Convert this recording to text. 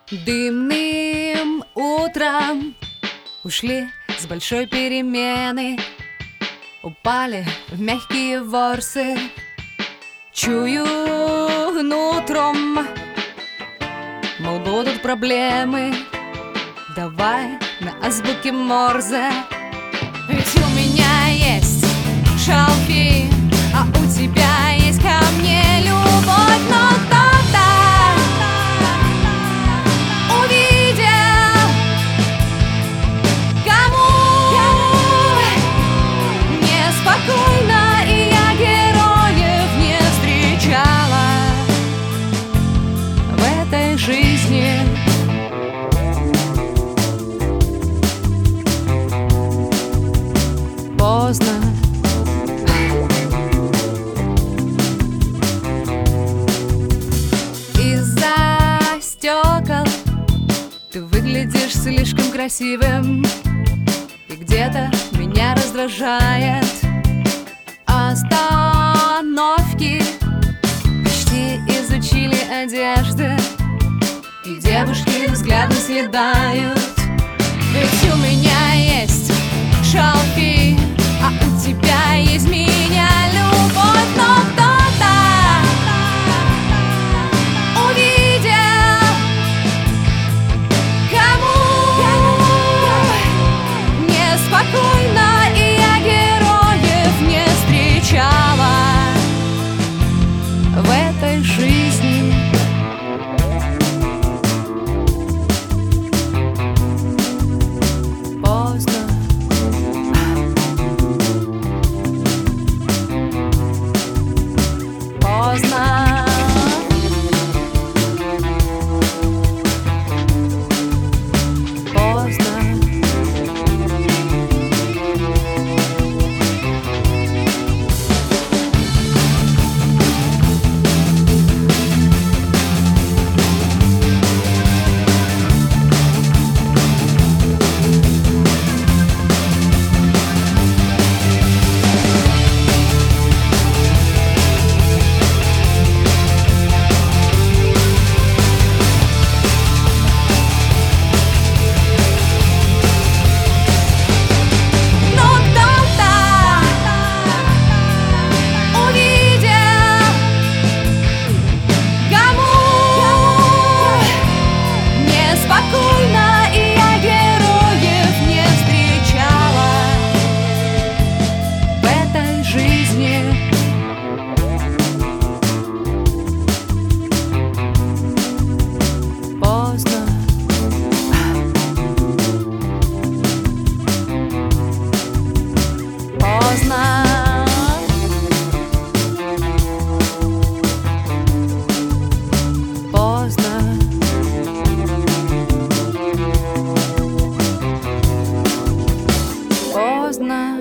Дымным утром ушли с большой перемены, упали в мягкие ворсы. Чую нутром, мол, будут проблемы. Давай на азбуке Морзе. Ведь у меня есть шалфей, а у тебя есть ко мне любовь. Но кто-то увидел, кому неспокойно, и я героев не встречала в этой жизни. Поздно. Из-за стекол ты выглядишь слишком красивым, и где-то меня раздражает остановки. Почти изучили одежды, и девушки взглядом съедают. Ведь у меня есть шалфей, а у тебя есть меня любовь. Но кто-то увидел, кому неспокойно, и я героев не встречала в этой жизни. Поздно. Поздно. Поздно. Поздно.